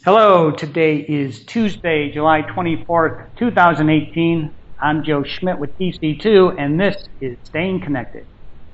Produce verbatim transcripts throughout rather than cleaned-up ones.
Hello, today is Tuesday, July twenty-fourth, two thousand eighteen. I'm Joe Schmidt with T C two, and this is Staying Connected.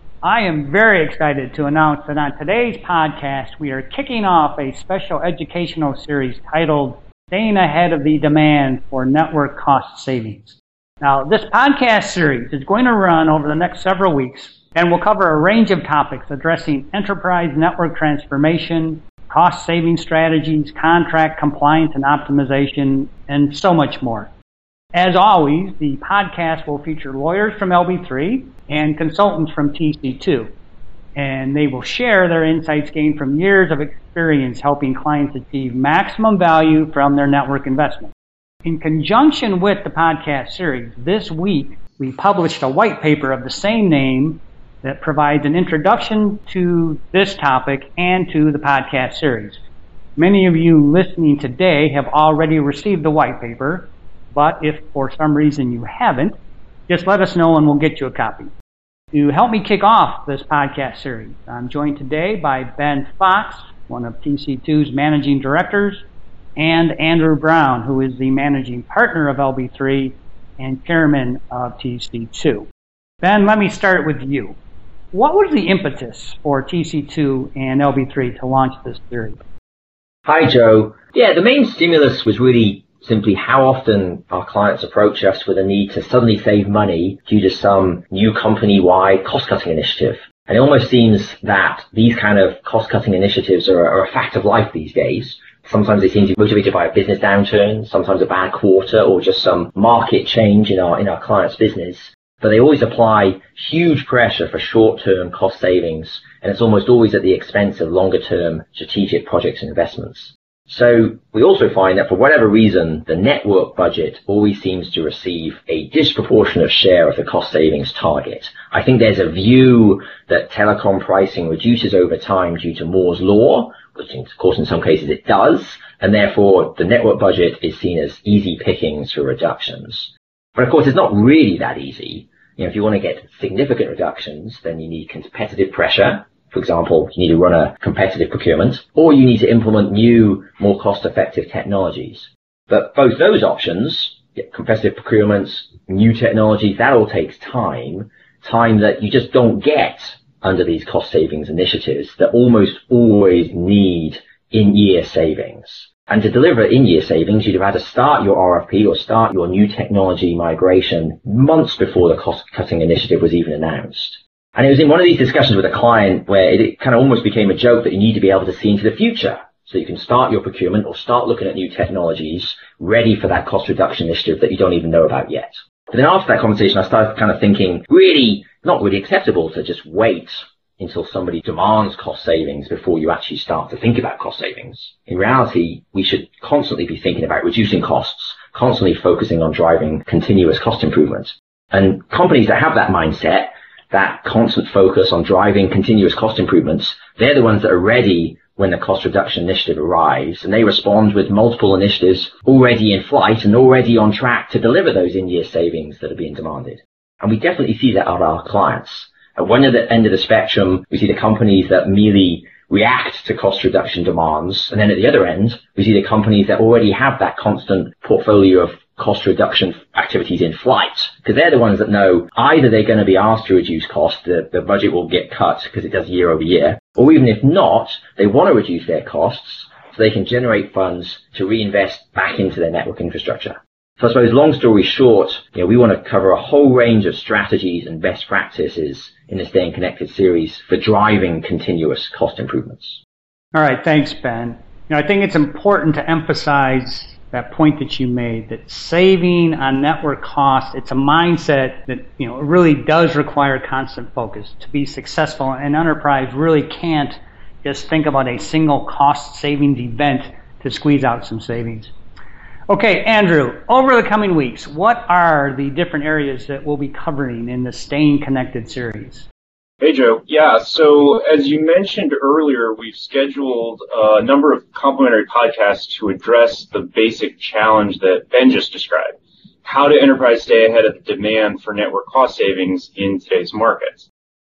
I am very excited to announce that on today's podcast, we are kicking off a special educational series titled Staying Ahead of the Demand for Network Cost Savings. Now, this podcast series is going to run over the next several weeks and will cover a range of topics addressing enterprise network transformation, cost-saving strategies, contract compliance and optimization, and so much more. As always, the podcast will feature lawyers from L B three and consultants from T C two, and they will share their insights gained from years of experience helping clients achieve maximum value from their network investment. In conjunction with the podcast series, this week we published a white paper of the same name that provides an introduction to this topic and to the podcast series. Many of you listening today have already received the white paper, but if for some reason you haven't, just let us know and we'll get you a copy. To help me kick off this podcast series, I'm joined today by Ben Fox, one of T C two's managing directors, and Andrew Brown, who is the managing partner of L B three and chairman of T C two. Ben, let me start with you. What was the impetus for T C two and L B three to launch this series? Hi, Joe. Yeah, the main stimulus was really simply how often our clients approach us with a need to suddenly save money due to some new company-wide cost-cutting initiative. And it almost seems that these kind of cost-cutting initiatives are, are a fact of life these days. Sometimes they seem to be motivated by a business downturn, sometimes a bad quarter, or just some market change in our in our client's business. But they always apply huge pressure for short-term cost savings, and it's almost always at the expense of longer-term strategic projects and investments. So we also find that for whatever reason, the network budget always seems to receive a disproportionate share of the cost savings target. I think there's a view that telecom pricing reduces over time due to Moore's law, which of course in some cases it does, and therefore the network budget is seen as easy pickings for reductions. But of course, it's not really that easy. You know, if you want to get significant reductions, then you need competitive pressure. For example, you need to run a competitive procurement, or you need to implement new, more cost-effective technologies. But both those options, competitive procurements, new technologies, that all takes time, time that you just don't get under these cost savings initiatives that almost always need in-year savings. And to deliver in-year savings, you'd have had to start your R F P or start your new technology migration months before the cost-cutting initiative was even announced. And it was in one of these discussions with a client where it kind of almost became a joke that you need to be able to see into the future so you can start your procurement or start looking at new technologies ready for that cost reduction initiative that you don't even know about yet. But then after that conversation, I started kind of thinking, really, not really acceptable to just wait until somebody demands cost savings before you actually start to think about cost savings. In reality, we should constantly be thinking about reducing costs, constantly focusing on driving continuous cost improvement. And companies that have that mindset, that constant focus on driving continuous cost improvements, they're the ones that are ready when the cost reduction initiative arrives, and they respond with multiple initiatives already in flight and already on track to deliver those in-year savings that are being demanded. And we definitely see that at our clients. At one end of the spectrum, we see the companies that merely react to cost reduction demands. And then at the other end, we see the companies that already have that constant portfolio of cost reduction activities in flight. Because they're the ones that know either they're going to be asked to reduce costs, the, the budget will get cut because it does year over year, or even if not, they want to reduce their costs so they can generate funds to reinvest back into their network infrastructure. So I suppose, long story short, you know, we want to cover a whole range of strategies and best practices in the Staying Connected series for driving continuous cost improvements. All right, thanks, Ben. You know, I think it's important to emphasize that point that you made, that saving on network costs, it's a mindset that, you know, it really does require constant focus. To be successful, an enterprise really can't just think about a single cost savings event to squeeze out some savings. Okay, Andrew, over the coming weeks, what are the different areas that we'll be covering in the Staying Connected series? Hey, Joe. Yeah, so as you mentioned earlier, we've scheduled a number of complementary podcasts to address the basic challenge that Ben just described. How do enterprises stay ahead of the demand for network cost savings in today's markets?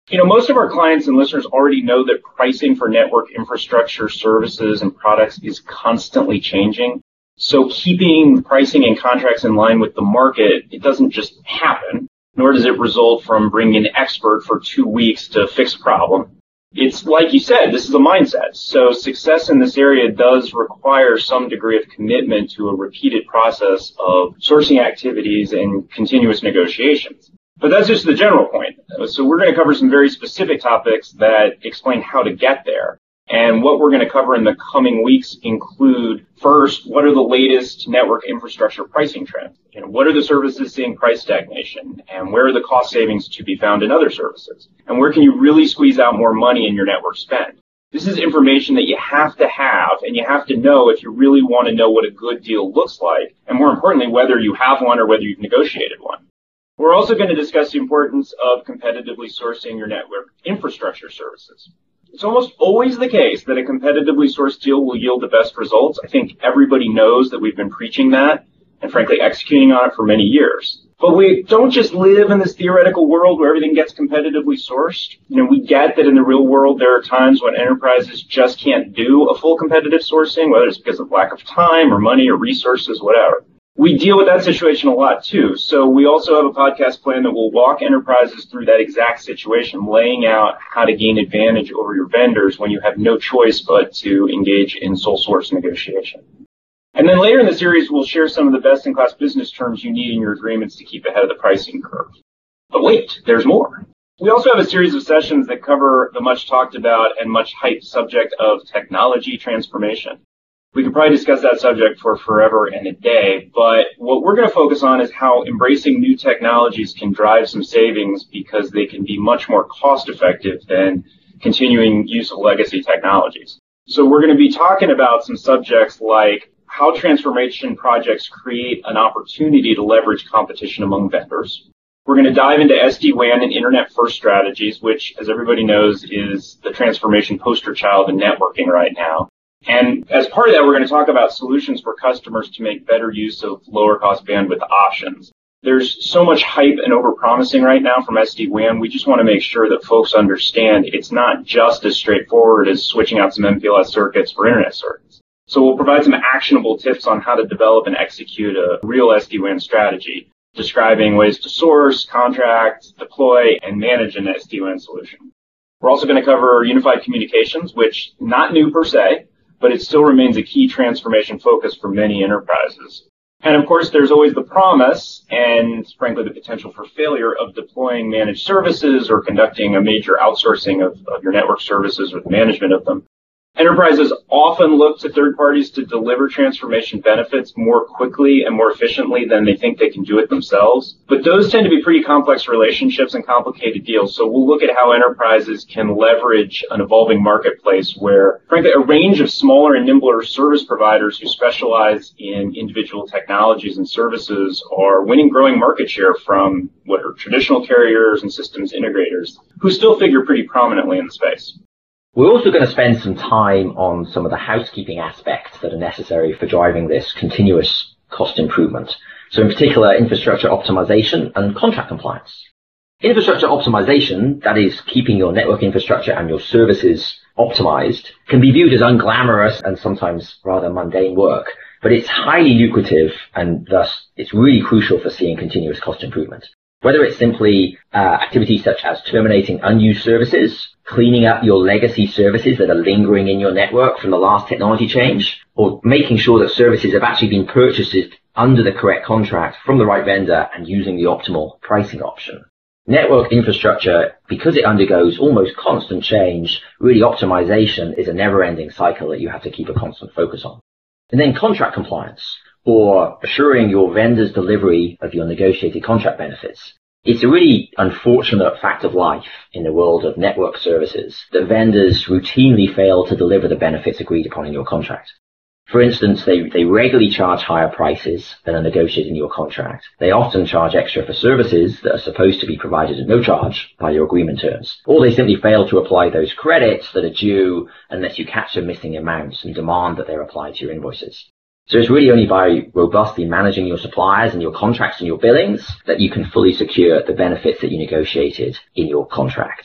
You know, most of our clients and listeners already know that pricing for network infrastructure services and products is constantly changing. So keeping pricing and contracts in line with the market, it doesn't just happen, nor does it result from bringing an expert for two weeks to fix a problem. It's like you said, this is a mindset. So success in this area does require some degree of commitment to a repeated process of sourcing activities and continuous negotiations. But that's just the general point. So we're going to cover some very specific topics that explain how to get there. And what we're going to cover in the coming weeks include, first, what are the latest network infrastructure pricing trends? You know, what are the services seeing price stagnation? And where are the cost savings to be found in other services? And where can you really squeeze out more money in your network spend? This is information that you have to have, and you have to know if you really want to know what a good deal looks like, and more importantly, whether you have one or whether you've negotiated one. We're also going to discuss the importance of competitively sourcing your network infrastructure services. It's almost always the case that a competitively sourced deal will yield the best results. I think everybody knows that we've been preaching that and frankly executing on it for many years. But we don't just live in this theoretical world where everything gets competitively sourced. You know, we get that in the real world there are times when enterprises just can't do a full competitive sourcing, whether it's because of lack of time or money or resources, whatever. We deal with that situation a lot too. So we also have a podcast plan that will walk enterprises through that exact situation, laying out how to gain advantage over your vendors when you have no choice but to engage in sole source negotiation. And then later in the series, we'll share some of the best-in-class business terms you need in your agreements to keep ahead of the pricing curve. But wait, there's more. We also have a series of sessions that cover the much talked about and much hyped subject of technology transformation. We could probably discuss that subject for forever and a day, but what we're going to focus on is how embracing new technologies can drive some savings because they can be much more cost-effective than continuing use of legacy technologies. So we're going to be talking about some subjects like how transformation projects create an opportunity to leverage competition among vendors. We're going to dive into S D WAN and Internet-first strategies, which, as everybody knows, is the transformation poster child in networking right now. And as part of that, we're going to talk about solutions for customers to make better use of lower cost bandwidth options. There's so much hype and overpromising right now from S D WAN. We just want to make sure that folks understand it's not just as straightforward as switching out some M P L S circuits for Internet circuits. So we'll provide some actionable tips on how to develop and execute a real S D WAN strategy, describing ways to source, contract, deploy, and manage an S D WAN solution. We're also going to cover unified communications, which not new per se, but it still remains a key transformation focus for many enterprises. And of course, there's always the promise and frankly the potential for failure of deploying managed services or conducting a major outsourcing of, of your network services or the management of them. Enterprises often look to third parties to deliver transformation benefits more quickly and more efficiently than they think they can do it themselves. But those tend to be pretty complex relationships and complicated deals. So we'll look at how enterprises can leverage an evolving marketplace where, frankly, a range of smaller and nimbler service providers who specialize in individual technologies and services are winning growing market share from what are traditional carriers and systems integrators who still figure pretty prominently in the space. We're also going to spend some time on some of the housekeeping aspects that are necessary for driving this continuous cost improvement. So in particular, infrastructure optimization and contract compliance. Infrastructure optimization, that is keeping your network infrastructure and your services optimized, can be viewed as unglamorous and sometimes rather mundane work, but it's highly lucrative and thus it's really crucial for seeing continuous cost improvement. Whether it's simply uh, activities such as terminating unused services, cleaning up your legacy services that are lingering in your network from the last technology change, or making sure that services have actually been purchased under the correct contract from the right vendor and using the optimal pricing option. Network infrastructure, because it undergoes almost constant change, really optimization is a never-ending cycle that you have to keep a constant focus on. And then contract compliance, or assuring your vendor's delivery of your negotiated contract benefits. It's a really unfortunate fact of life in the world of network services that vendors routinely fail to deliver the benefits agreed upon in your contract. For instance, they, they regularly charge higher prices than are negotiated in your contract. They often charge extra for services that are supposed to be provided at no charge by your agreement terms. Or they simply fail to apply those credits that are due unless you catch them missing amounts and demand that they're applied to your invoices. So it's really only by robustly managing your suppliers and your contracts and your billings that you can fully secure the benefits that you negotiated in your contract.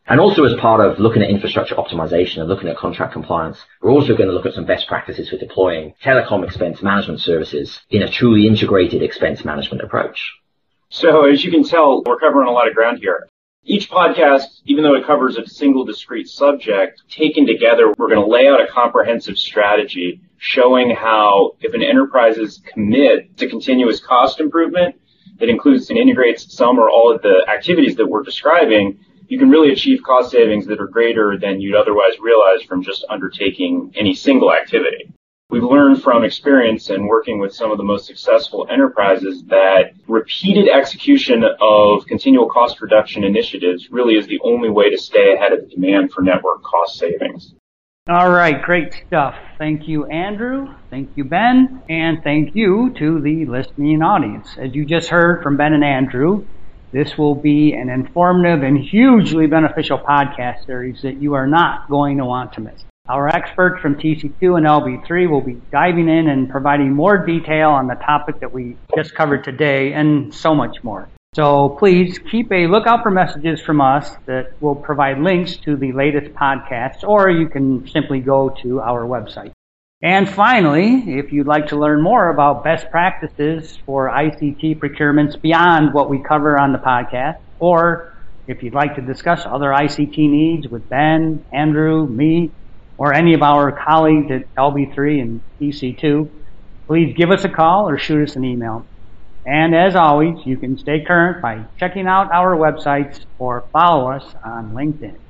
And also as part of looking at infrastructure optimization and looking at contract compliance, we're also going to look at some best practices for deploying telecom expense management services in a truly integrated expense management approach. So as you can tell, we're covering a lot of ground here. Each podcast, even though it covers a single discrete subject, taken together, we're going to lay out a comprehensive strategy showing how if an enterprise is commit to continuous cost improvement that includes and integrates some or all of the activities that we're describing, you can really achieve cost savings that are greater than you'd otherwise realize from just undertaking any single activity. We've learned from experience in working with some of the most successful enterprises that repeated execution of continual cost reduction initiatives really is the only way to stay ahead of the demand for network cost savings. All right, great stuff. Thank you, Andrew. Thank you, Ben. And thank you to the listening audience. As you just heard from Ben and Andrew, this will be an informative and hugely beneficial podcast series that you are not going to want to miss. Our experts from T C two and L B three will be diving in and providing more detail on the topic that we just covered today and so much more. So please keep a lookout for messages from us that will provide links to the latest podcasts, or you can simply go to our website. And finally, if you'd like to learn more about best practices for I C T procurements beyond what we cover on the podcast, or if you'd like to discuss other I C T needs with Ben, Andrew, me, or any of our colleagues at L B three and T C two, please give us a call or shoot us an email. And as always, you can stay current by checking out our websites or follow us on LinkedIn.